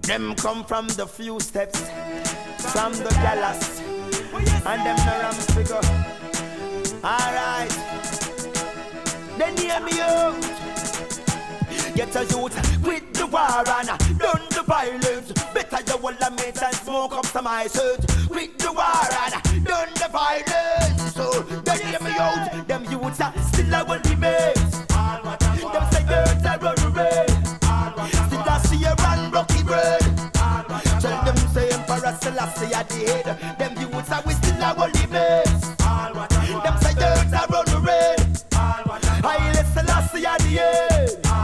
Them come from the few steps, from the galas, and them the ram figure. Alright, then hear me out. Get a youth, quit the war and done the violence. Better you hold a mate and smoke up some ice. Quit the war and done the violence. So then hear me out. Them youths are still a will be mates. Them say girls are run away. Still I see a run rocky bread. Tell them say Emperor Selassie at the head. Them youths are we still a will be